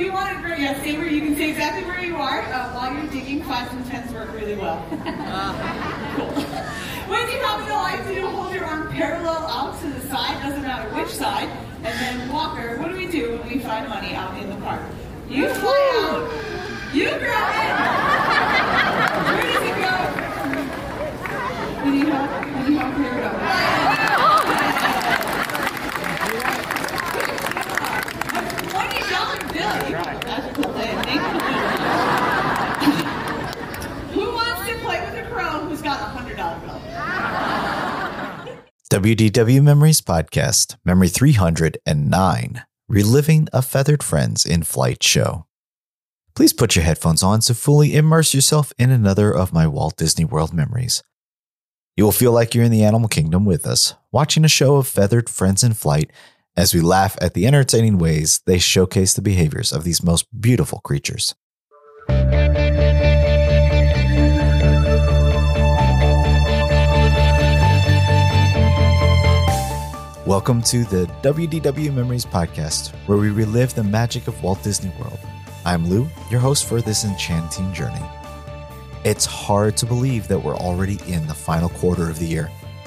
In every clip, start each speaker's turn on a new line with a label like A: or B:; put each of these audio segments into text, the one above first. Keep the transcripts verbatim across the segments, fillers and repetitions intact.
A: you want to, yeah, stay where you can stay exactly where you are uh, while you're digging. Fives and tens work really well. Cool. When you have the lights, you hold your arm parallel out to the side, doesn't matter which side. And then Walker, what do we do when we find money out in the park? You fly out, you grab it. Where does it go? When you help, when you help, here we go. twenty dollar bill. That's a cool thing. Thank you. Who wants to play with a crow who's got a one hundred dollar bill?
B: W D W Memories Podcast, Memory three hundred nine, Reliving a Feathered Friends in Flight show. Please put your headphones on to fully immerse yourself in another of my Walt Disney World memories. You will feel like you're in the animal kingdom with us, watching a show of feathered friends in flight as we laugh at the entertaining ways they showcase the behaviors of these most beautiful creatures. Welcome to the W D W Memories Podcast, where we relive the magic of Walt Disney World. I'm Lou, your host for this enchanting journey. It's hard to believe that we're already in the final quarter of the year.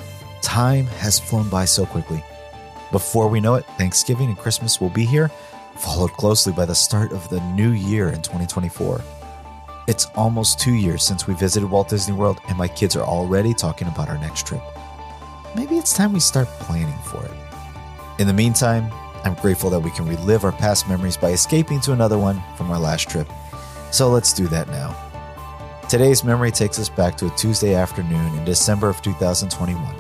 B: Time has flown by so quickly. Before we know it, Thanksgiving and Christmas will be here, followed closely by the start of the new year in twenty twenty-four. It's almost two years since we visited Walt Disney World, and my kids are already talking about our next trip. Maybe it's time we start planning for it. In the meantime, I'm grateful that we can relive our past memories by escaping to another one from our last trip. So let's do that now. Today's memory takes us back to a Tuesday afternoon in December of two thousand twenty-one.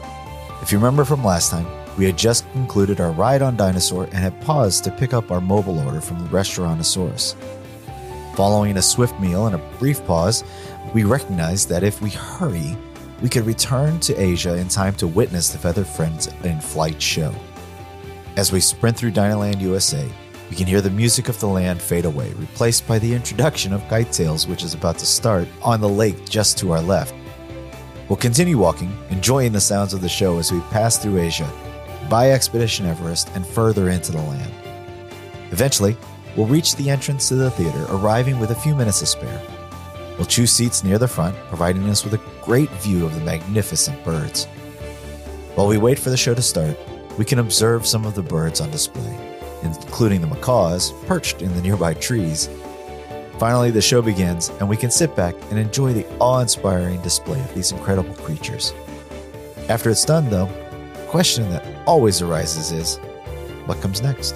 B: If you remember from last time, we had just concluded our ride on Dinosaur and had paused to pick up our mobile order from the Restaurantosaurus. Following a swift meal and a brief pause, we recognized that if we hurry, we could return to Asia in time to witness the Feathered Friends in Flight show. As we sprint through Dinoland U S A, we can hear the music of the land fade away, replaced by the introduction of Kite Tales, which is about to start on the lake just to our left. We'll continue walking, enjoying the sounds of the show as we pass through Asia, by Expedition Everest, and further into the land. Eventually, we'll reach the entrance to the theater, arriving with a few minutes to spare. We'll choose seats near the front, providing us with a great view of the magnificent birds. While we wait for the show to start, we can observe some of the birds on display, including the macaws perched in the nearby trees. Finally, the show begins, and we can sit back and enjoy the awe-inspiring display of these incredible creatures. After it's done, though, the question that always arises is, what comes next?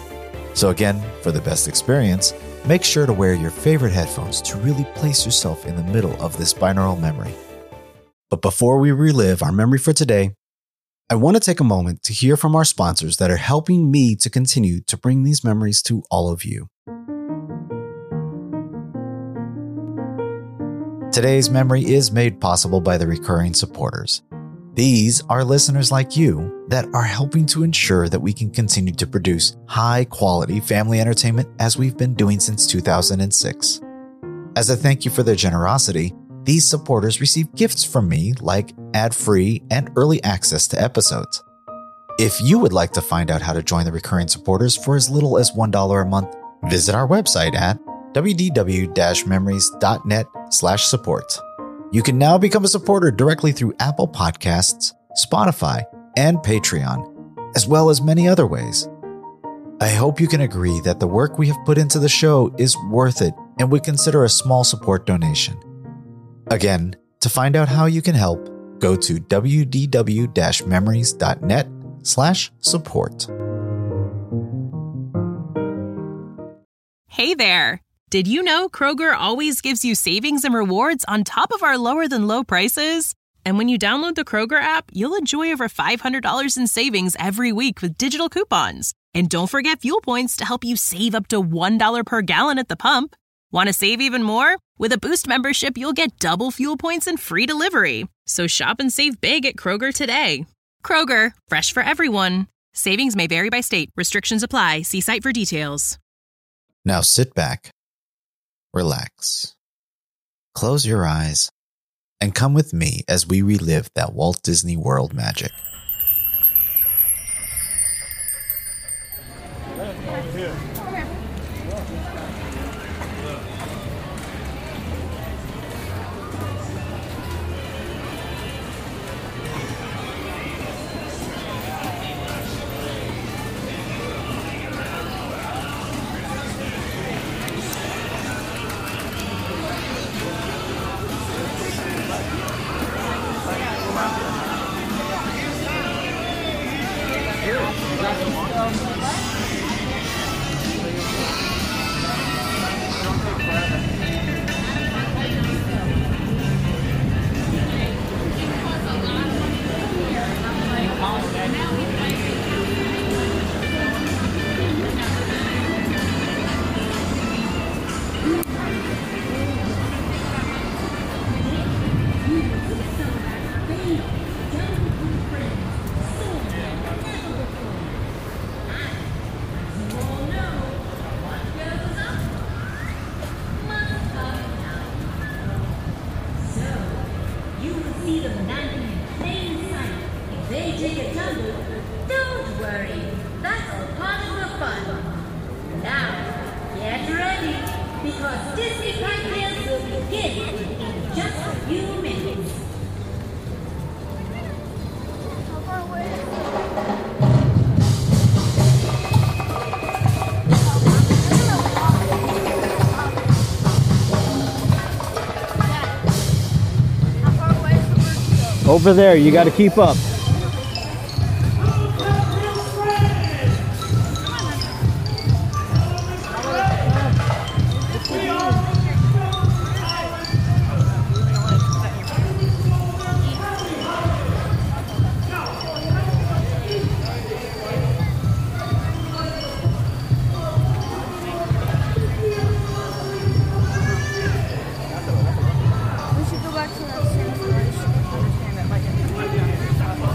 B: So again, for the best experience, make sure to wear your favorite headphones to really place yourself in the middle of this binaural memory. But before we relive our memory for today, I want to take a moment to hear from our sponsors that are helping me to continue to bring these memories to all of you. Today's memory is made possible by the recurring supporters. These are listeners like you that are helping to ensure that we can continue to produce high-quality family entertainment as we've been doing since two thousand six. As a thank you for their generosity, these supporters receive gifts from me like ad-free and early access to episodes. If you would like to find out how to join the recurring supporters for as little as one dollar a month, visit our website at w d w dash memories dot net slash support. You can now become a supporter directly through Apple Podcasts, Spotify, and Patreon, as well as many other ways. I hope you can agree that the work we have put into the show is worth it and would consider a small support donation. Again, to find out how you can help, go to w d w dash memories dot net slash support.
C: Hey there! Did you know Kroger always gives you savings and rewards on top of our lower than low prices? And when you download the Kroger app, you'll enjoy over five hundred dollars in savings every week with digital coupons. And don't forget fuel points to help you save up to one dollar per gallon at the pump. Want to save even more? With a Boost membership, you'll get double fuel points and free delivery. So shop and save big at Kroger today. Kroger, fresh for everyone. Savings may vary by state. Restrictions apply. See site for details.
B: Now sit back, relax, close your eyes, and come with me as we relive that Walt Disney World magic.
D: Over there, you got to keep up.
E: We should go back to that same story. Understand that, like,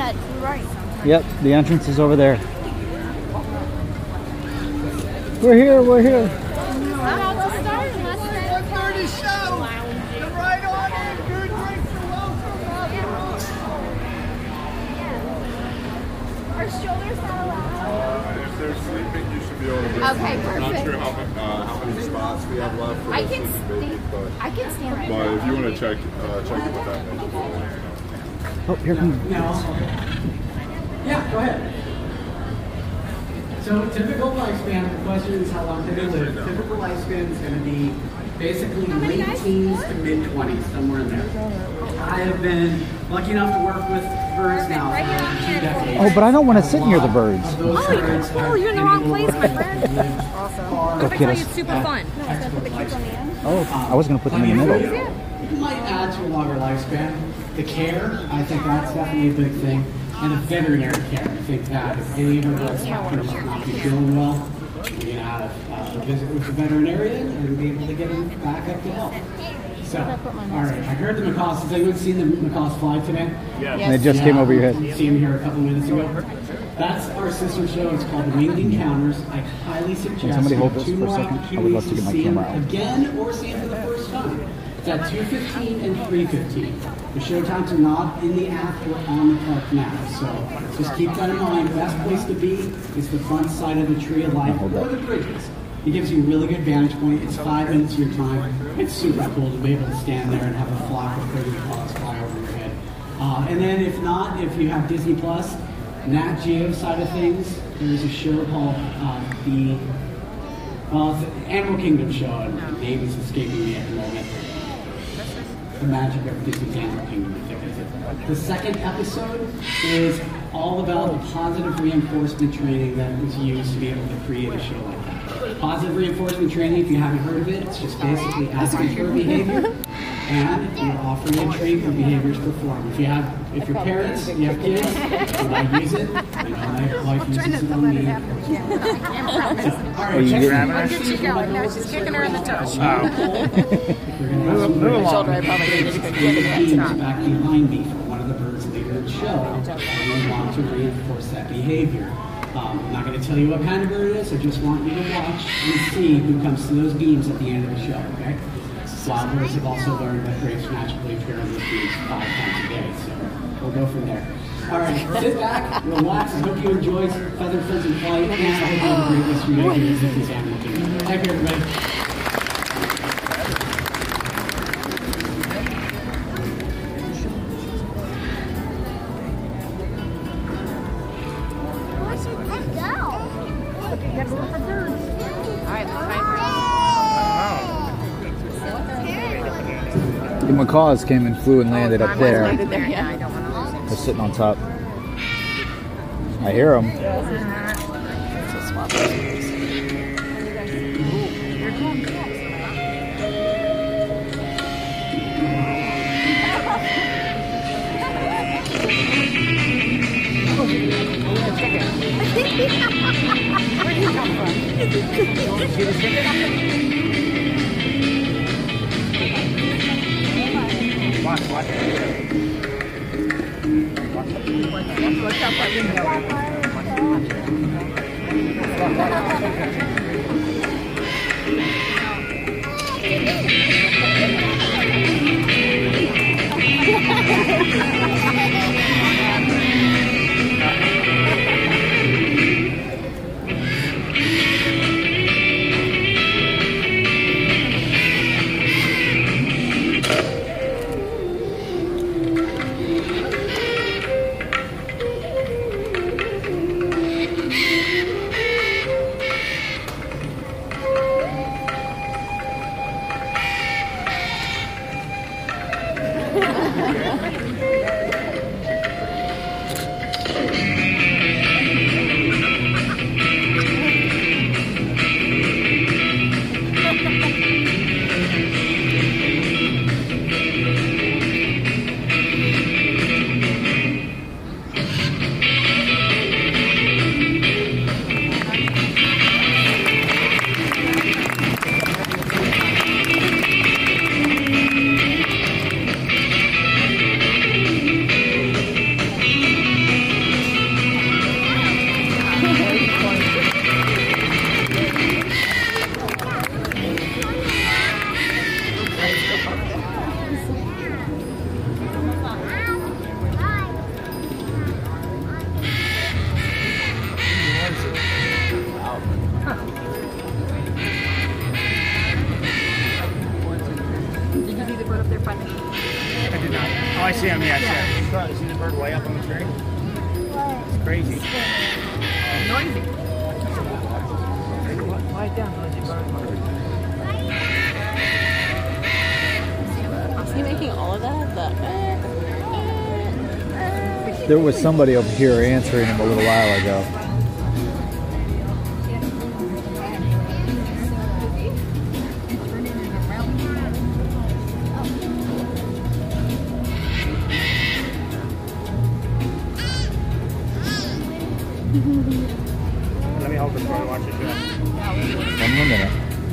D: Yeah, right.
E: Yep, the entrance is over there. We're here, we're here.
F: They're sleeping, you should be able to bring
D: Okay,
F: them. I'm not
D: perfect.
F: sure how, many, uh, how many spots we have left for
D: I
F: this
D: can
F: sleeping baby,
D: stand.
F: but,
D: I can stand right
F: but
D: now.
F: if you want to check uh, check in with that,
E: Oh, here comes.
G: Yeah, go ahead. So typical lifespan, the question is how long do they live? Typical lifespan is going to be basically late teens to mid twenties, somewhere in there. I have been lucky enough to work with birds now for two decades.
E: Oh, but I don't want to sit near the birds.
G: Of those birds
D: Oh,
G: have
D: you're in the
G: been
D: wrong
G: able to
D: place,
G: work
D: my
G: with
D: friend.
G: and lived
D: Awesome.
G: far
E: Go kid us.
D: It's super fun.
G: expert lifespan.
E: Oh, I was going to put them in the middle.
G: It might add to a longer lifespan. The care, I think that's definitely a big thing. And the veterinary care, I think that if any of our dogs happen to not be feeling well, we can have uh, a visit with the veterinarian and be able to get them back up to health. So, all right, I heard the macaws. Has anyone seen the macaws fly today?
E: And it just came over your head.
G: See him here a couple minutes ago. That's our sister show. It's called The Winged Encounters. I highly suggest
E: somebody hold
G: you have
E: this
G: two
E: for a
G: more
E: second? I would
G: opportunities
E: love to get my
G: see him
E: camera out.
G: again or see him for the first time. It's at two fifteen and three fifteen. The show times are not in the app or on the park map, so just keep that in mind. The best place to be is the front side of the Tree of Life or the bridges. It gives you a really good vantage point. It's five minutes of your time. It's super cool to be able to stand there and have a flock of pretty macaws fly over your head. Uh, and then if not, if you have Disney Plus, Nat Geo side of things, there's a show called uh, the well, it's an Animal Kingdom show, and the name is escaping me at the moment. The Magic of Disney's Animal Kingdom, I think is it. The second episode is all about the positive reinforcement training that was used to be able to create a show like that. Positive reinforcement training, if you haven't heard of it, it's just basically asking for behavior, and you're offering a treat for behaviors performed. If you have, if your parents, you have kids, you might use it. You know, my wife uses it on me. So, all right, check it out.
D: Look at you going. No, she's kicking her in the toe.
G: Move, move along.
D: Shoulder, I probably need to go get it.
G: Teams back behind me for one of the birds later in the show. And we want to reinforce that behavior. Um, I'm not going to tell you what kind of bird it is. I just want you to watch and see who comes to those beams at the end of the show. Okay? Wild birds have also learned that grapes magically appear on those beams five times a day. So we'll go from there. All right, sit back, relax. I hope you enjoy Feather Friends in Flight, and I hope you have a great rest of your day here at Disney's Animal Kingdom. Thank you, everybody.
E: The macaws came and flew and landed up there.
D: Landed there, yeah. I don't want to lose it.
E: They're sitting on top. I hear them.
D: Where'd he come from? See the chicken?
H: Watch, watch.
D: Look up our window. I did not. Oh, I see him. Yeah, I see him. You see the bird way up on the tree? It's crazy.
H: Noisy.
D: Lie down, noisy bird.
H: Is he making all of that? The,
E: There was somebody over here answering him a little while ago.
D: Let me hold this for you. Watch it do it.
E: One more minute.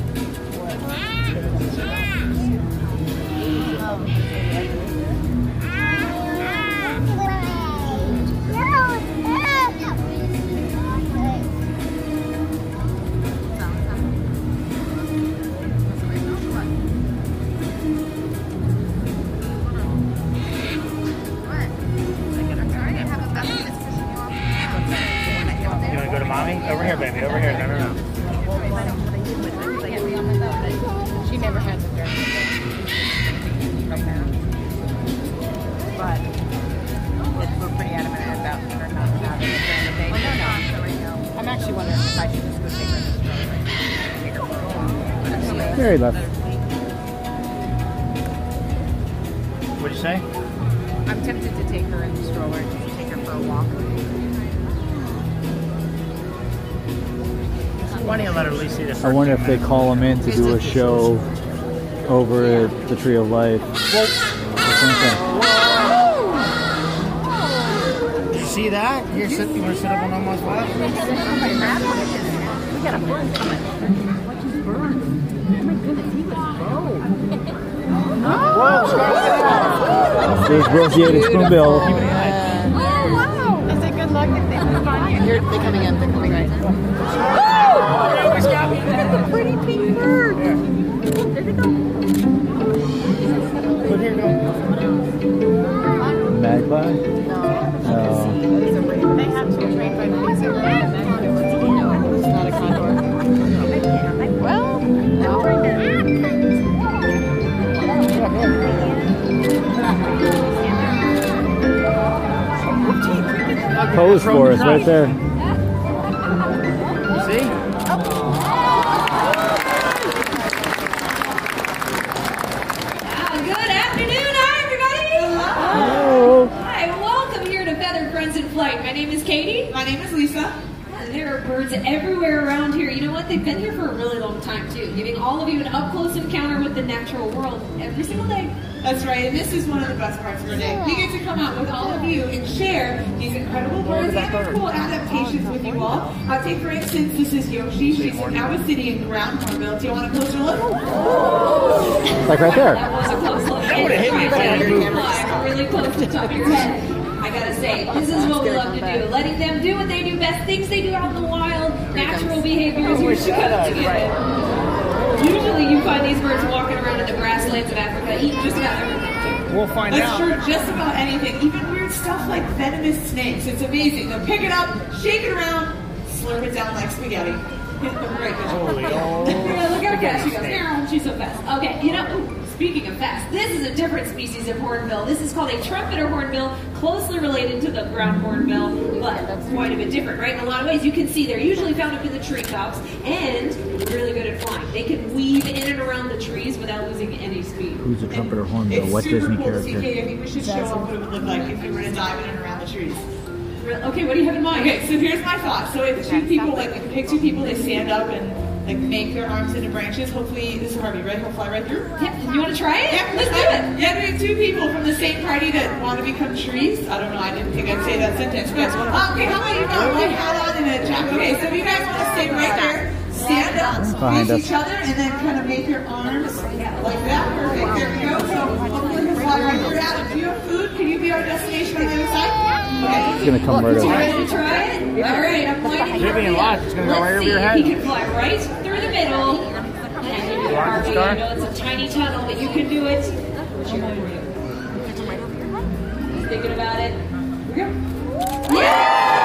D: You want to go to mommy? Over here, baby. Over here. No, no, no.
H: she never had the dirt. Right now. But it's, we're pretty adamant about her not having it during the day. Oh, no, no. I'm actually wondering if I should just go take her to the store right now. Take her for a walk.
E: Very left.
D: What'd you say?
H: I'm tempted to take her in the stroller just to take her for a walk.
D: Why don't you let her at least see the first
E: I wonder
D: few
E: if they
D: minutes?
E: call him in to do a show over at the Tree of Life.
D: Did you see that? Here, sit, you want to sit up on Oma's lap?
H: We got a bird coming. What's his bird? Oh my goodness, he was broke.
D: Whoa, Scarlett!
E: There's Rosie Spoonbill.
H: Oh, wow. Is it good luck if they move on you? Here, they're coming in. They're coming right now. That's a pretty pink bird. There they go.
D: Look here, go.
E: Magpie?
H: No.
E: No.
H: It's a raven. They have two raven. It's a raven. No, it's not a condor. Well, no.
E: Pose for us right there.
D: See?
A: Good afternoon, hi everybody!
E: Hello.
A: Hi, welcome here to Feathered Friends in Flight. My name is Katie. My name is Lisa. There are birds everywhere around here. You know what? They've been here for a really long time too, giving all of you an up-close encounter with the natural world every single day. That's right, and this is one of the best parts of our day. We get to come out with all of you and share these incredible birds and cool adaptations with you all. Uh, take for instance, this is Yoshi. She's an Abyssinian ground hornbill. Do you want a closer look?
E: Like right there.
A: That was a close look.
D: That would've hit me if I hadn't moved.
A: Really close to the top of your head. I gotta say, this is what we love to do. Letting them do what they do best, things they do out in the wild, natural behaviors you're supposed to get. Usually you find these birds walking around in the grasslands of Africa, eating just about everything.
D: We'll find
A: That's
D: out.
A: true, just about anything. Even weird stuff like venomous snakes. It's amazing. They'll pick it up, shake it around, slurp it down like spaghetti. Right,
D: Holy old
A: yeah, look how fast she goes.
D: snake.
A: Meow, she's so fast. Okay, you know, ooh, speaking of fast, this is a different species of hornbill. This is called a trumpeter hornbill, closely related to the ground hornbill, but quite a bit different, right? In a lot of ways, you can see they're usually found up in the treetops and really good at flying. They can weave in and around the trees without losing any speed.
E: Who's a trumpeter hornbill?
A: It's
E: What
A: super
E: Disney
A: cool to see,
E: character?
A: Kate. I think we should show off what it would look like if we were to dive in and around the trees. Okay, what do you have in mind? Okay, so here's my thought. So if two people, like, if you pick two people, they stand up and like make their arms into branches. Hopefully, this is Harvey, right? He'll fly right through. Yeah. You want to try it? Yeah, let's do it. Yeah, we have two people from the same party that want to become trees. I don't know. I didn't think I'd say that sentence. But, uh, okay, how about you got one hat on and a jacket? Okay, so if you guys want to stay right there, stand up,
E: Behind
A: face
E: us.
A: each other, and then kind of make your arms like that. Perfect. There we go. So hopefully he'll fly right through. Adam, do you have food? Can you be our destination on the other side? Okay.
E: It's gonna come right
A: You
E: over.
A: ready to try it? All right, I'm pointing.
D: You're being lost. It's gonna go
A: Let's
D: right over
A: see
D: your
A: if
D: head.
A: he can fly right through the middle. And
D: want
A: Harvey,
D: to start?
A: I know it's a tiny tunnel, but you can do it. Cheering for you. He's thinking about it. Here we go. Yeah!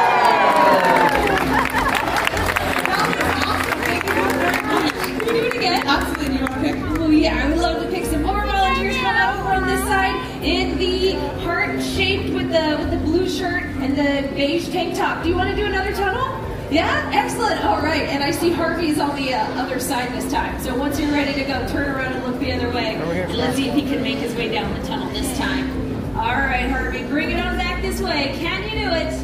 A: Can we do it again? Absolutely. Do you want to pick? Oh yeah, I would love to pick some more volunteers. Come out over on this side in
I: and the beige tank top. Do you want to do another tunnel? Yeah? Excellent. All right. And I see Harvey's on the uh, other side this time. So once you're ready to go, turn around and look the other way. And let's see if he can make his way down the tunnel this time. All right, Harvey, bring it on back this way. Can you do it?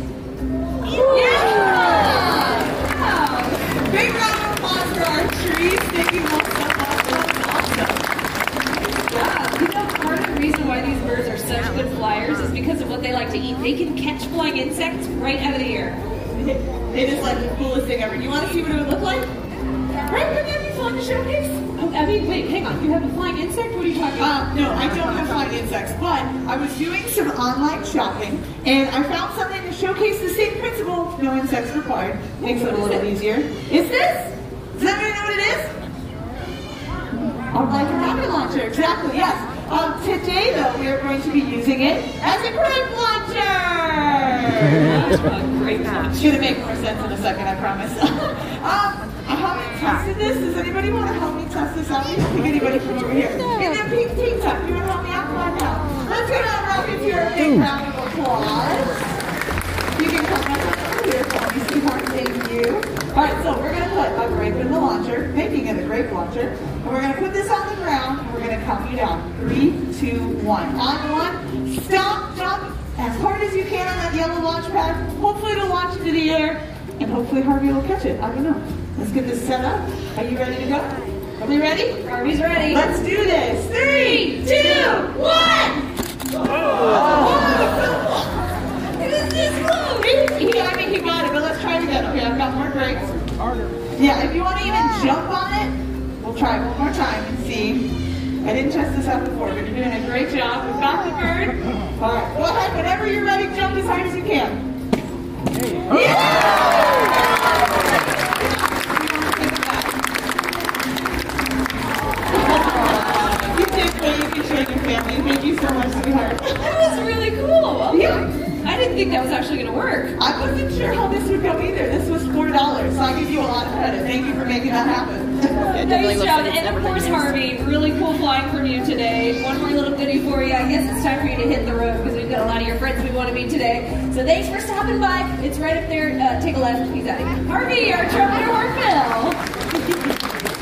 I: Yeah! Wow.
A: Big round of applause for our trees. Thank you both so much. That's awesome.
I: Yeah, you know, part of the reason why these birds are such good flyers is because of what they like to eat. They can catch flying insects right out of the air.
A: It is like the coolest thing ever. You want to see what it would look like? Right, would that be fun to showcase?
I: Oh, I mean, wait, hang on. You have a flying insect? What are you talking about?
A: Uh, no, I don't have flying insects, but I was doing some online shopping, and I found something to showcase the same principle, no insects required. Makes it a little easier. Is this? Does anybody know what it is? Oh, like a rocket launcher, exactly, yes. Um, today, though, we are going to be using it as a grape launcher!
I: Grape launcher.
A: It's going to make more sense in a second, I promise. um, I haven't tested this. Does anybody want to help me test this out? I don't think anybody from over here. And then pink tank top, you want to help me out? Come on now. Let's give a rocket to a big round of applause. You can come up over here for me, sweetheart. Thank you. All right, so we're going to put a grape in the launcher, making it a grape launcher. And we're going to put this on the ground, and we're going to count you down. Three, two, one. On one, stop, jump as hard as you can on that yellow launch pad. Hopefully it'll launch into the air, and hopefully Harvey will catch it. I don't know. Let's get this set up. Are you ready to go? Are we ready?
I: Harvey's ready.
A: Let's do this. Three, two, one. Oh! This is close. He, I mean, he got it, but let's try it again. Okay, I've got more grapes. Harder. Yeah, if you want to even jump on it, we'll try it one more time and see. I didn't test this out before, but you're doing a great job. We've got the bird. All right, go ahead. Whenever you're ready, jump as hard as you can. Yeah! You did great. You can share your family. Thank you so much, sweetheart.
I: That was really cool.
A: Yeah.
I: I didn't think that was actually going to work.
A: I wasn't sure how this would go either. This was four dollars, so I give you a lot of credit. Thank you for making that happen.
I: Nice job. And of course, Harvey, really cool flying from you today. One more little goodie for you. I guess it's time for you to hit the road because we've got a lot of your friends we want to meet today. So thanks for stopping by. It's right up there. Uh, take a left. He's out of here. Harvey, our trumpeter Hornbill.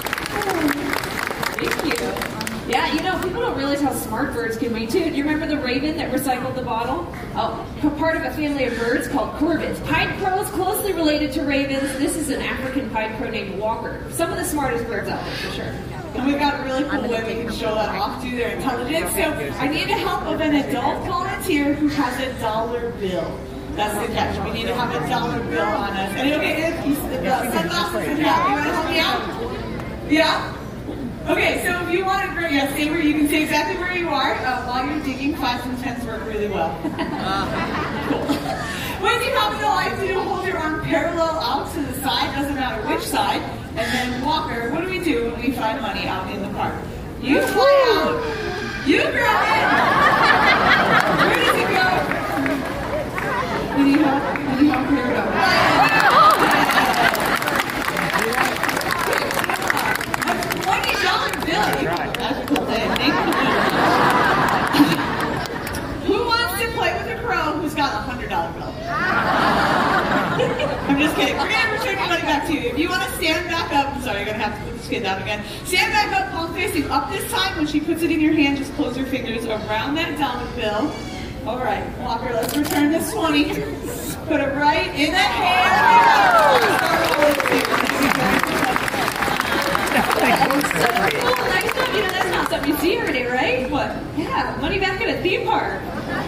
I: Thank you. Yeah, you know, people don't realize how smart birds can be, too. Do you remember the raven that recycled the bottle? Oh, part of a family of birds called corvids. Pied crows, closely related to ravens. This is an African pied crow named Walker. Some of the smartest birds out there, for sure.
A: And we've got a really cool way we can show that off to their intelligence. So I need the help of an adult volunteer who has a dollar bill. That's the catch. We need to have a dollar bill on us. And okay, if you uh, sunglasses and hat, you want to help me out? Yeah? Okay, so if you want to, yeah, stay where you can stay exactly where you are uh, while you're digging. Fives and tens work really well. Cool. When you have the lights, you hold your arm parallel out to the side, doesn't matter which side, and then Walker, what do we do when we find money out in the park? You fly out, you grab it. Where does it go? You need help? You need help? Here we go. twenty dollar bill. That's a cool thing. Who wants to play with a crow who's got a one hundred dollar bill? I'm just kidding. We're going to return your money back to you. If you want to stand back up, I'm sorry, you're going to have to put this kid down again. Stand back up, palm facing up this time. When she puts it in your hand, just close your fingers around that dollar bill. All right, Walker, let's return this twenty. Put it right in that hand.
I: Cool, nice job. You know, that's not something you see every day, right? What? Yeah, money back at a theme park.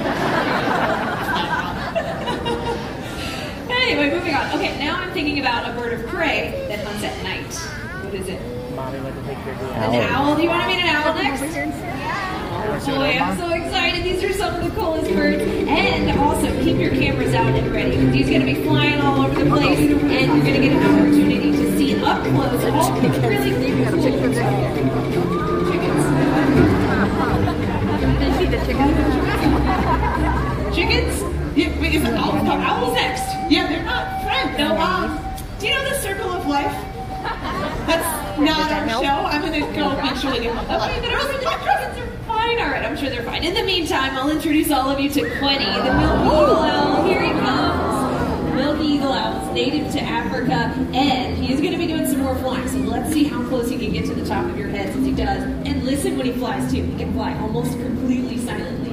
I: Anyway, moving on. Okay, now I'm thinking about a bird of prey that hunts at night. What is it?
D: Mommy went to take care of the
I: An owl. Do you want to meet an owl next? Oh boy, I'm so excited. These are some of the coolest birds. And also, keep your cameras out and ready because he's going to be flying all over the place, and you're going to get an opportunity to see up close all the really cool chickens.
H: Did you see the chickens?
A: Chickens? Yeah, wait, is it owls? No, owls next. Yeah, they're not friends. No, um, do you know the circle of life? That's not our show. I'm going to go make sure they get my
I: Okay, but also the chickens are fine. All right, I'm sure they're fine. In the meantime, I'll introduce all of you to Quenny, the milky owl. Here he comes. Milky Eagle Owl. It's native to Africa, and he is going to be doing some more flying. So let's see how close he can get to the top of your head since he does. And listen when he flies too. He can fly almost completely silently.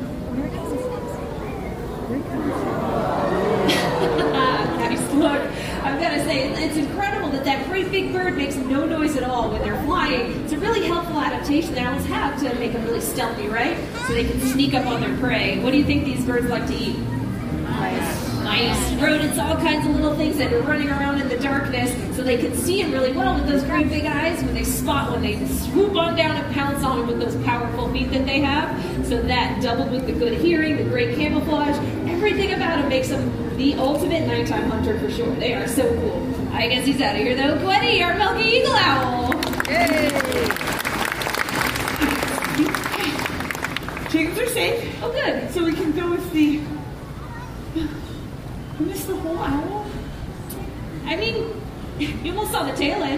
I: Nice look. I've got to say, it's incredible that that great big bird makes no noise at all when they're flying. It's a really helpful adaptation that owls have to make them really stealthy, right? So they can sneak up on their prey. What do you think these birds like to eat? Mice. Mice, rodents, all kinds of little things that are running around in the darkness, so they can see them really well with those great big eyes when they spot, when they swoop on down and pounce on them with those powerful feet that they have. So that, doubled with the good hearing, the great camouflage, everything about them makes them the ultimate nighttime hunter for sure. They are so cool. I guess he's out of here though. Gwenny, our Milky Eagle Owl.
A: Yay! Chickens are safe.
I: Oh, good.
A: So we can go with the. You missed the whole owl?
I: I mean, you almost saw the tail end.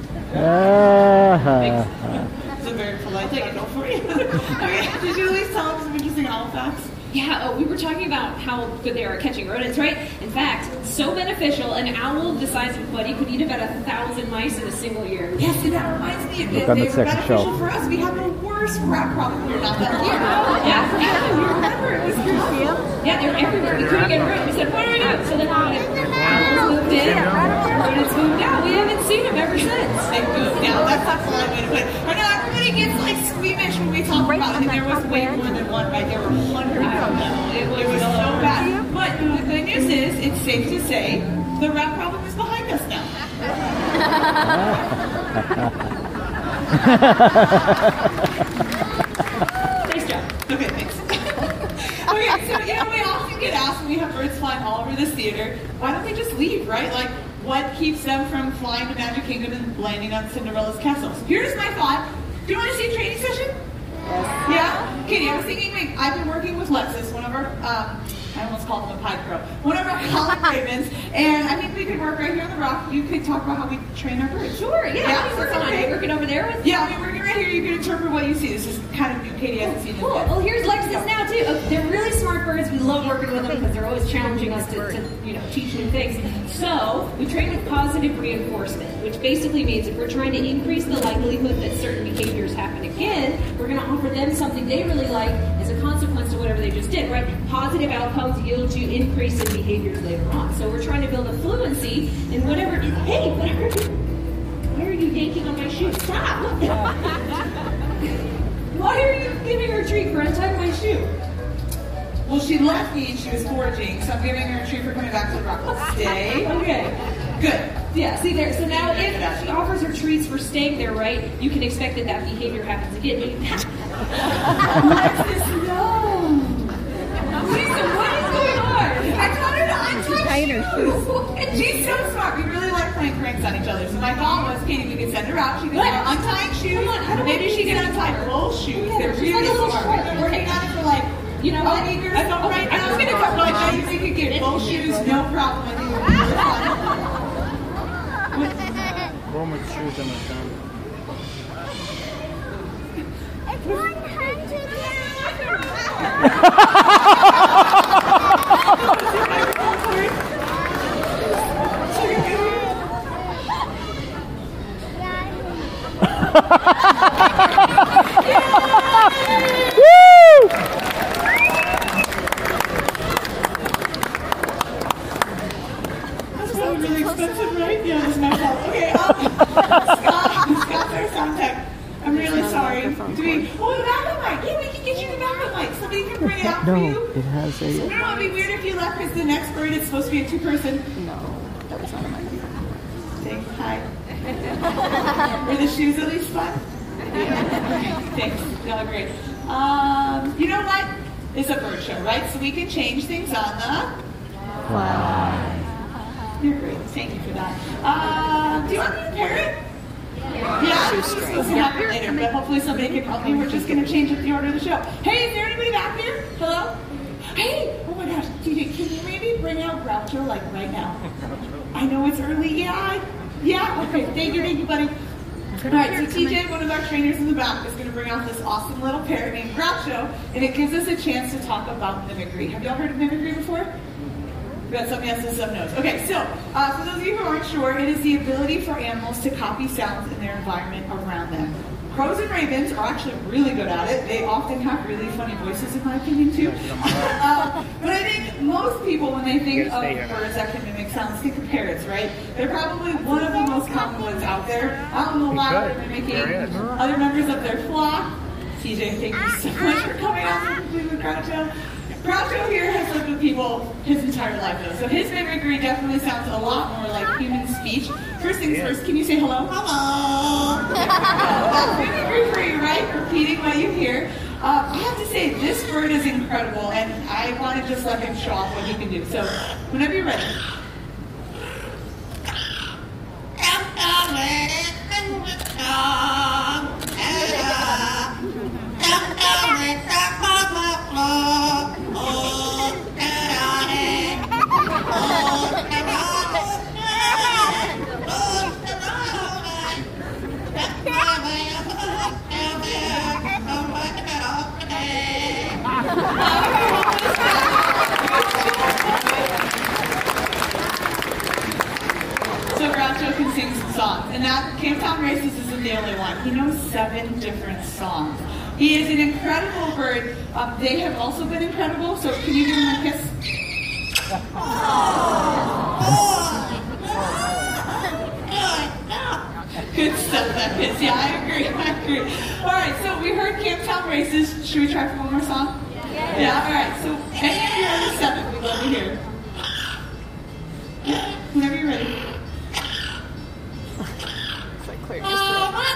A: It's a very polite title for you. Okay, did you at least tell us some interesting owl facts?
I: Yeah, oh, we were talking about how good they are at catching rodents, right? In fact, so beneficial, an owl the size of Buddy could eat about a thousand mice in a single year.
A: Yes, and that reminds me of it.
E: on the
A: They were
E: second
A: beneficial
E: shelf.
A: for us. We have the worst rat problem here not that long ago.
I: Yeah, yeah, you remember it was crazy. Yeah, they were everywhere. We couldn't get rid. We said, what are we doing? So then when owls moved in, rodents moved out. We haven't seen them ever since.
A: They moved out. That's not the right way to put it. I know everybody gets like squeamish when we talk about it, and there was way more than one, right? There were hundreds of them. It was, it was so bad. But the good news is, it's safe to say, the rat problem is behind us now.
I: Nice job.
A: Okay, thanks. Okay, so you know, we often get asked when we have birds flying all over this theater, why don't they just leave, right? Like, what keeps them from flying to Magic Kingdom and landing on Cinderella's castle? So here's my thought. Do you want to see a training session? Yes. Yeah? Katie, I was thinking, like, I've been working with Lexus, one of our, um, I almost called him a pie crow, one of our college ravens, and I think we could work right here on the rock. You could talk about how we train our birds.
I: Sure, yeah.
A: Yeah,
I: We're
A: so okay.
I: working over there with
A: Yeah, I mean, working right here, you can interpret what you see. This is kind of new. Katie hasn't seen it
I: Cool.
A: yet.
I: Well, here's Lexus now too. Uh, They're really smart birds. We love working with them because they're always challenging us to, to, you know, teach new things. So we train with positive reinforcement, which basically means if we're trying to increase the likelihood that certain behaviors happen again, we're going to offer them something they really like as a consequence to whatever they just did. Right? Positive outcomes yield you increase in behaviors later on. So we're trying to build a fluency in whatever. It, hey, what are you? Why are you yanking on my shoe? Stop! Why are you giving her a treat for untying my shoe?
A: Well, she left me. She was foraging, so I'm giving her a treat for coming back to the rock. Stay.
I: Okay.
A: Good.
I: Yeah, see there. So now if she offers her treats for staying there, right, you can expect that that behavior happens again. Alexis, no. Lisa, what is going on?
A: I taught her to untie her shoes. And she's so smart. We really like playing pranks on each other. So my thought was, Katie, we could send her out. She could start untying shoes. Maybe she can untie both shoes. They're really smart. We've been working on it for like,
I: you know what?
A: eight years right now. I'm just going to come like that. You could get both shoes, no problem. I think we're really fun.
D: One with shoes on the tongue.
J: It's one hundred
E: Woo!
A: That's probably really expensive, right? Yeah, that's my fault. Okay, um, Scott, Scott's our sound tech. I'm really sorry. Do we? Oh, the backup mic. Yeah, we can get you the backup mic. Somebody can bring it out for you.
E: No, it has a.
A: You know, it'd be weird if you left because the next bird is supposed to be a two-person.
H: No, that was not on my mind.
A: Say hi. Were the shoes at least fun? Thanks. Y'all are great. Um, you know what? It's a bird show, right? So we can change things on the fly. You're great. Thank you for that. Uh, do you want me to pair it? Yeah, it's supposed to happen later, but hopefully somebody can help me. We're just going to change up the order of the show. Hey, is there anybody back here? Hello? Hey! Oh my gosh, T J, can you maybe bring out Groucho like right now? I know it's early. Yeah, yeah. Okay, thank you, thank you, buddy. All right, so T J, one of our trainers in the back, is going to bring out this awesome little pair named Groucho, and it gives us a chance to talk about mimicry. Have y'all heard of mimicry before? We got some yeses, some no's. Okay, so uh, for those of you who aren't sure, it is the ability for animals to copy sounds in their environment around them. Crows and ravens are actually really good at it. They often have really funny voices, in my opinion, too. uh, but I think most people, when they think of birds that can mimic sounds, think of parrots, right? They're probably one of the most common ones out there. Out in the wild, they're mimicking other members of their flock. C J, thank you so much for coming out to complete with Groucho. Groucho here has lived with people his entire life, though. So his mimicry definitely sounds a lot more like human speech. First things first, can you say hello? Hello! That's mimicry for you, right? Repeating what you hear. Uh, I have to say, this bird is incredible, and I want to just let him show off what he can do. So, whenever you're ready. So Groucho can sing some songs, and that Camptown Races isn't the only one. He knows seven different songs. He is an incredible bird. Um, they have also been incredible, so can you give him a kiss? Good stuff, that kiss. Yeah, I agree, I agree. All right, so we heard Camptown Races. Should we try for one more song? Yeah. Yeah, all right, so any of you are the seven, we'd love to hear. Yeah, whenever you're ready.
H: It's like clear just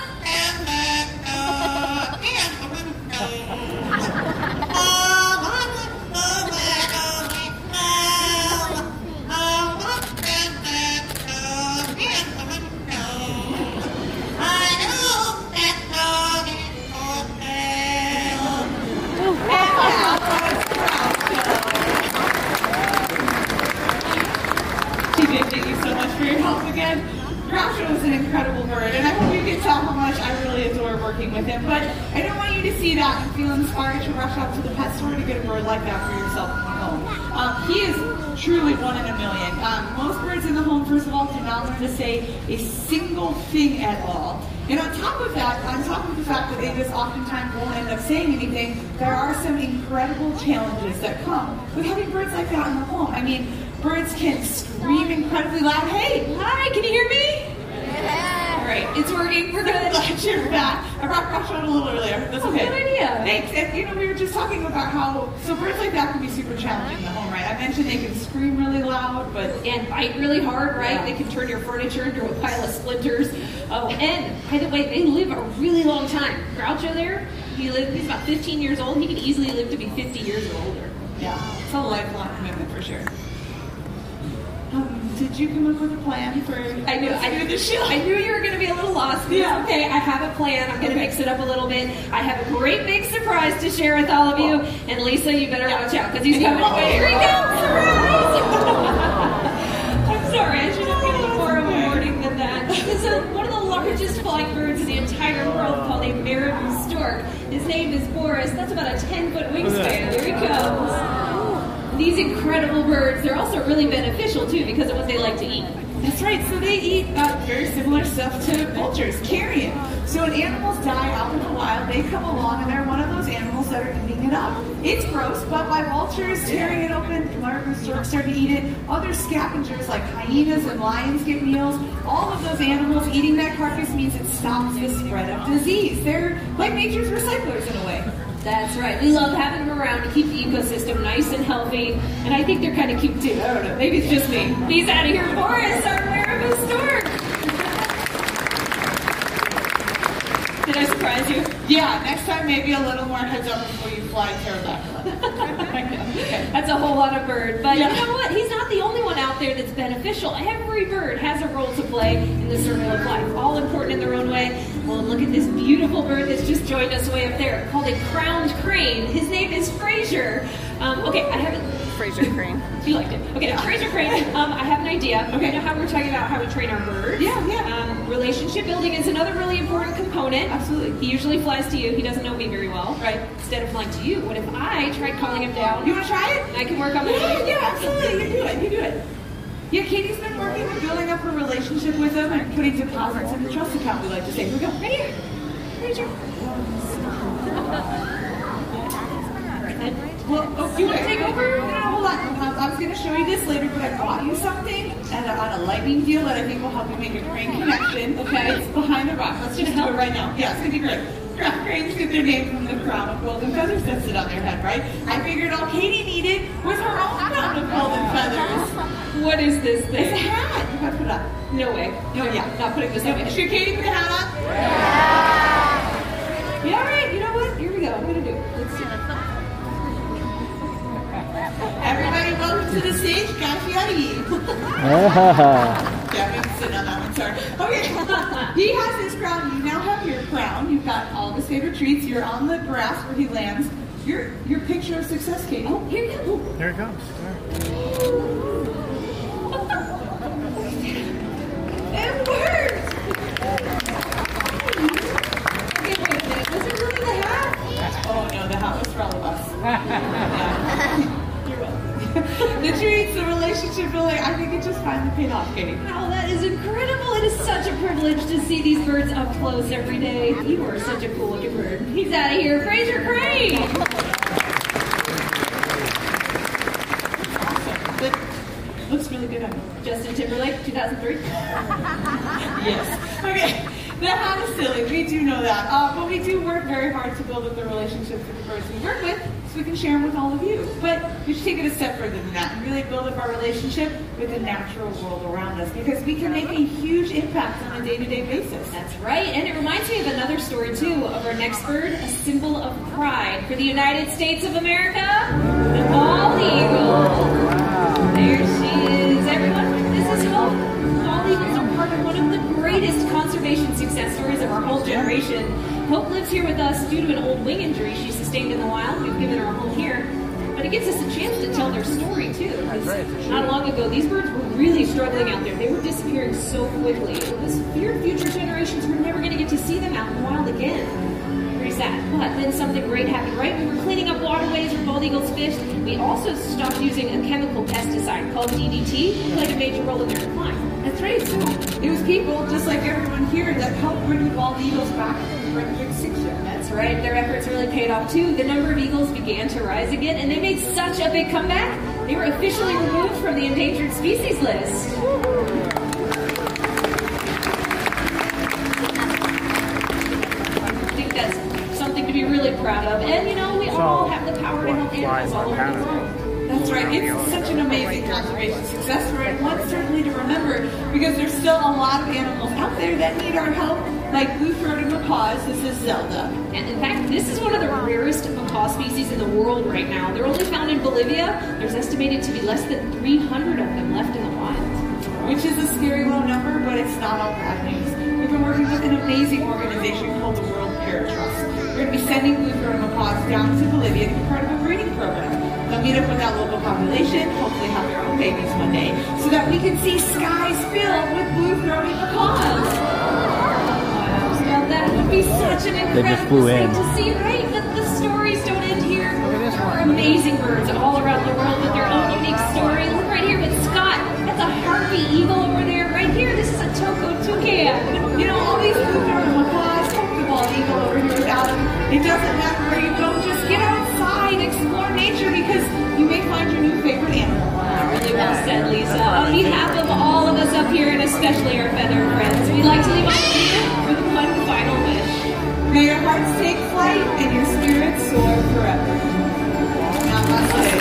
A: Thank you so much for your help again. Groucho is an incredible bird, and I hope you can tell how much I really adore working with him. But I don't want you to see that and feel inspired to rush out to the pet store to get a bird like that for yourself in your home. Um, he is truly one in a million. Um, most birds in the home, first of all, do not learn to say a single thing at all. And on top of that, on top of the fact that they just oftentimes won't end up saying anything, there are some incredible challenges that come with having birds like that in the home. I mean, birds can scream incredibly loud. Hey, hi, can you hear me? Yeah. All right, it's working. We're good. Glad you're back. I brought Groucho out a little earlier. That's okay.
I: Oh, good idea.
A: Thanks. And, you know, we were just talking about how, so birds like that can be super challenging in the home, right? I mentioned they can scream really loud, but...
I: And bite really hard, right?
A: Yeah.
I: They can turn your furniture into a pile of splinters. Oh, and by the way, they live a really long time. Groucho there, he lived, he's about fifteen years old. He could easily live to be fifty years or older.
A: Yeah, it's a lifelong commitment for sure. Um, did you come up with a plan for
I: I knew I knew
A: the show?
I: I knew you were going to be a little lost. But
A: Yeah.
I: It's okay. I have a plan. I'm going to mix it up a little bit. I have a great big surprise to share with all of you. And Lisa, you better watch out because he's coming.
A: Oh,
I: Here he comes! Surprise! I'm sorry. I should have given you more of a warning than that. This is one of the largest flying birds in the entire world, called a marabou stork. His name is Boris. That's about a ten-foot wingspan. Here he comes. These incredible birds, they're also really beneficial too because of what they like to eat.
A: That's right, so they eat uh, very similar stuff to vultures, carrion. So when animals die out in the wild, they come along and they're one of those animals that are eating it up. It's gross, but by vultures tearing it open, marabou storks start to eat it. Other scavengers like hyenas and lions get meals. All of those animals eating that carcass means it stops the spread of disease. They're like nature's recyclers in a way.
I: That's right. We love having them around to keep the ecosystem nice and healthy. And I think they're kind of cute too. I don't know. Maybe it's just me. He's out of here for us, our marabou stork. Did I surprise you?
A: Yeah, next time maybe a little more heads up before you fly pterodactyl.
I: Okay. That's a whole lot of bird. But
A: Yeah.
I: you know what? He's not the only one out there that's beneficial. Every bird has a role to play in the circle of life, all important in their own way. Well, look at this beautiful bird that's just joined us way up there, called a crowned crane. His name is Fraser. Um, okay, I have it.
H: Fraser Crane.
I: You liked it. Okay, yeah. Fraser Crane. Um, I have an idea. Okay. You know how we're talking about how we train our birds?
A: Yeah, yeah.
I: Um, relationship building is another really important component.
A: Absolutely.
I: He usually flies to you. He doesn't know me very well.
A: Right.
I: Instead of flying to you, what if I tried calling him down?
A: You want to try it?
I: I can work on my
A: Yeah, yeah, absolutely. You do it. You do it. Yeah, Katie's been working on building up her relationship with him and putting deposits in the trust account, we like to say. Here we go. Right here. Fraser. Well, oh,
I: Do you want to take over?
A: No, hold on. Um, I was going to show you this later, but I bought you something and a, on a lightning deal that I think will help you make a crane connection. Okay, it's behind the rock. Let's just do it right now. Yeah, it's going to be great. Craft cranes get their name from the crown of golden feathers that sit on their head, right? I figured all Katie needed was her own crown of golden feathers.
I: What is this thing?
A: It's a hat. You gotta put it on.
I: No way.
A: No, yeah.
I: Not putting this
A: No,
I: on.
A: should Katie put the hat on?
I: Yeah. Yeah, all right. You know what? Here we go. I'm going to do it. Let's see.
A: Everybody, welcome to the stage, Gafiari. Yeah, maybe sit on that one, sorry. Okay, he has his crown, you now have your crown, you've got all of his favorite treats, you're on the grass where he lands. Your your picture of success, Katie.
I: Oh, here you go.
D: Here it comes.
A: It worked!
I: Okay, wait a minute. Was it really the hat?
A: Oh no, the hat was for all of us. You're welcome. The treats, the relationship building, I think it just finally paid off, Katie.
I: Wow, that is incredible. It is such a privilege to see these birds up close every day. You are such a cool looking bird. He's out of here. Fraser Crane!
A: Awesome. But looks really good on you.
I: Justin Timberlake, two thousand three.
A: Yes. Okay. The hat is silly. We do know that. Uh, but we do work very hard to build up the relationships with the birds we work with so we can share them with all of you. But we should take it a step further than that and really build up our relationship with the natural world around us because we can make a huge impact on a day-to-day basis.
I: That's right. And it reminds me of another story, too, of our next bird, a symbol of pride for the United States of America, the bald eagle. There she is. Everyone, this is Hope. Bald eagles are part of one of the greatest conservation success stories of our whole generation. Hope lives here with us due to an old wing injury she sustained in the wild. We've given her a home here. But it gives us a chance to tell their story, too. Not long ago, these birds were really struggling out there. They were disappearing so quickly. It was feared future generations were never going to get to see them out in the wild again. Pretty sad. But then something great happened, right? We were cleaning up waterways where bald eagles fished. We also stopped using a chemical pesticide called D D T. It played a major role in their decline.
A: That's right. So it was people, just like everyone here, that helped bring the bald eagles back from the Big Six Show.
I: That's right. Their efforts really paid off, too. The number of eagles began to rise again, and they made such a big comeback, they were officially removed from the endangered species list. I think that's something to be really proud of. And, you know, we all have the power to help animals all over the world.
A: That's right. It's such an amazing conservation success story, and one certainly to remember because there's still a lot of animals out there that need our help, like blue-throated macaws. This is Zelda.
I: And in fact, this is one of the rarest macaw species in the world right now. They're only found in Bolivia. There's estimated to be less than three hundred of them left in the wild.
A: Which is a scary low number, but it's not all bad news. We've been working with an amazing organization called the World Parrot Trust. We're going to be sending blue-throated macaws down to Bolivia to be part of a breeding program. They'll meet up with that local population, hopefully have their own babies one day, so that we can see skies filled with blue-throated macaws.
I: Wow, so that would be such an incredible thing to see, right? But the stories don't end here. There are amazing birds all around the world with their own unique story. Look right here with Scott. That's a harpy eagle over there. Right here, this is a toko toucan.
A: You know, all these blue-throated macaws, hope the bald eagle over here without them. It doesn't matter where you go, just get outside, explore nature, because you may find your new favorite animal.
I: Wow, really well said, Lisa. On behalf of all of us up here, and especially our feathered friends, we'd like to leave all of you with one final wish.
A: May your hearts take flight and your spirits soar forever. Namaste.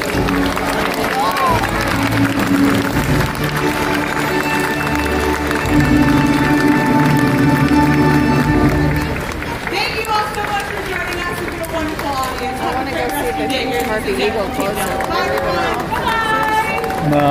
A: Thank you all so much for joining us. It's been a wonderful audience.
H: I want to go see the harpy eagle closer.
A: Bye, everyone. Bye.
E: No.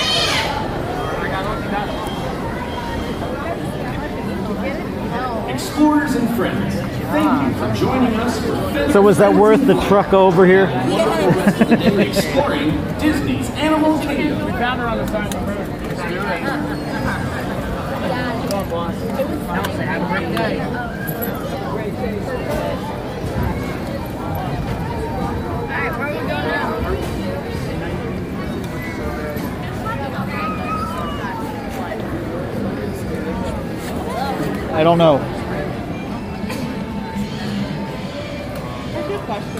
H: No.
K: Explorers and friends, thank you for joining us for Feather
E: So was that worth the truck over here?
K: Exploring Disney's Animal Kingdom.
D: We found her on the side of the road. Have a great day.
J: Alright, where are we going now?
E: I don't know.
H: That's a good question.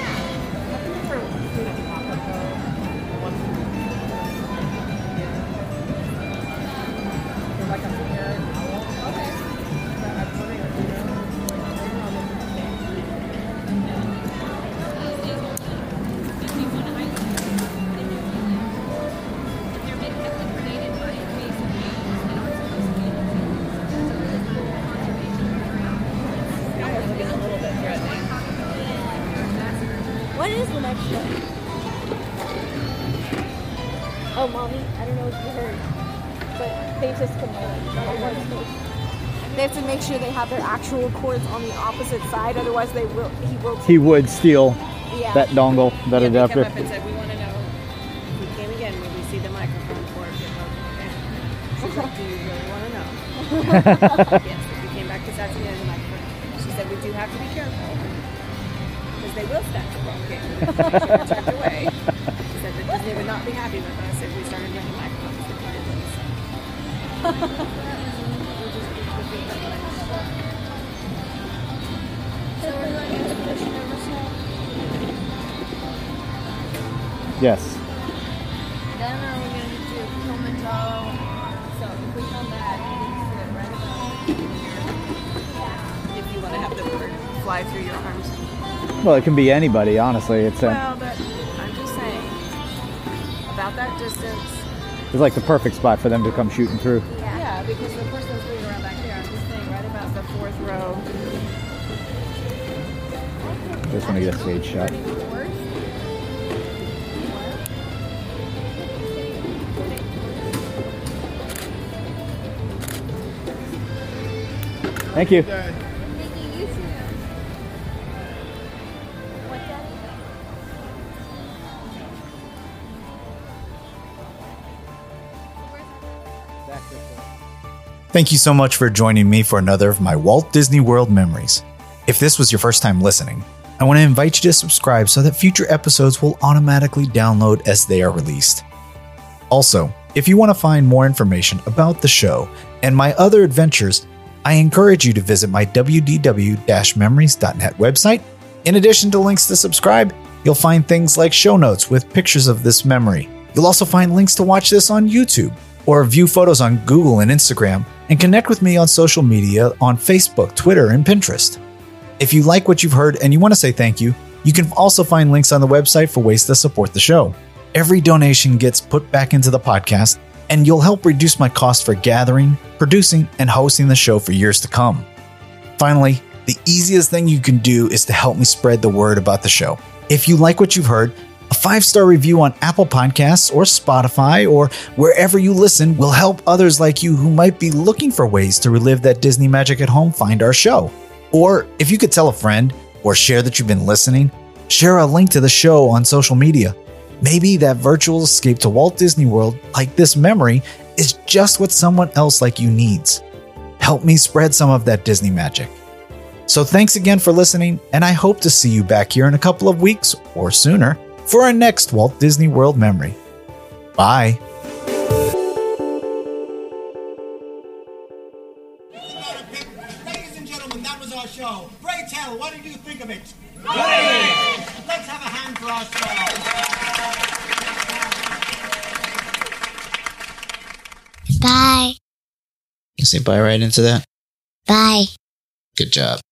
J: What is the next show? Oh, Mommy, I don't know if you heard, but they just complained. They have to make sure they have their actual cords on the opposite side, otherwise they will. He will.
E: He would steal
J: Yeah.
E: that dongle, that
H: Yeah, they come
E: adapter.
H: up and said, we want to know if we came again, will we see the microphone for it? She's like, do you really want to know? Yes, if we came back this afternoon, the microphone. She said, we do have to be careful because they will snatch the wrong game. She were tucked away. She said that Disney would not be happy with us if we started running microphones repeatedly.
E: Yes.
J: Then are we going to do Kilimanjaro? So if we come back, we can sit right about.
H: If you want to have the bird fly through your arms.
E: Well, it can be anybody, honestly. It's a,
H: Well, but I'm just saying, about that distance.
E: it's like the perfect spot for them to come shooting through.
H: Yeah, because the person's moving around back there. I'm just saying, right about the fourth row.
E: Just want to get a stage shot. Thank you.
B: Thank you so much for joining me for another of my Walt Disney World memories. If this was your first time listening, I want to invite you to subscribe so that future episodes will automatically download as they are released. Also, if you want to find more information about the show and my other adventures, I encourage you to visit my w d w dash memories dot net website. In addition to links to subscribe, you'll find things like show notes with pictures of this memory. You'll also find links to watch this on YouTube or view photos on Google and Instagram, and connect with me on social media on Facebook, Twitter, and Pinterest. If you like what you've heard and you want to say thank you, you can also find links on the website for ways to support the show. Every donation gets put back into the podcast, and you'll help reduce my cost for gathering, producing, and hosting the show for years to come. Finally, the easiest thing you can do is to help me spread the word about the show. If you like what you've heard, a five-star review on Apple Podcasts or Spotify or wherever you listen will help others like you who might be looking for ways to relive that Disney magic at home find our show. Or if you could tell a friend or share that you've been listening, share a link to the show on social media. Maybe that virtual escape to Walt Disney World, like this memory, is just what someone else like you needs. Help me spread some of that Disney magic. So thanks again for listening, and I hope to see you back here in a couple of weeks or sooner for our next Walt Disney World memory. Bye.
L: Ladies and gentlemen, that was our show. Bray Tell, what did you think of it?
M: Great!
L: Let's have a hand for our show.
N: Bye.
B: You say bye right into that?
N: Bye.
B: Good job.